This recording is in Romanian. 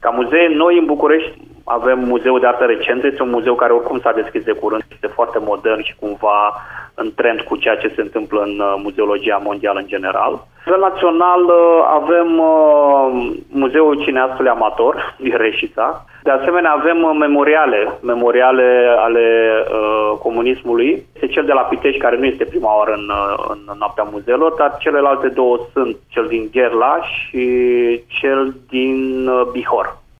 Ca muzee, noi în București avem Muzeul de Artă Recentă, este un muzeu care oricum s-a deschis de curând, este foarte modern și cumva în trend cu ceea ce se întâmplă în muzeologia mondială în general. La nivel național avem Muzeul Cineastului Amator din Reșița. De asemenea avem memoriale ale comunismului. Este cel de la Pitești, care nu este prima oară în noaptea muzeelor, dar celelalte două sunt cel din Gherla și cel din Bihor.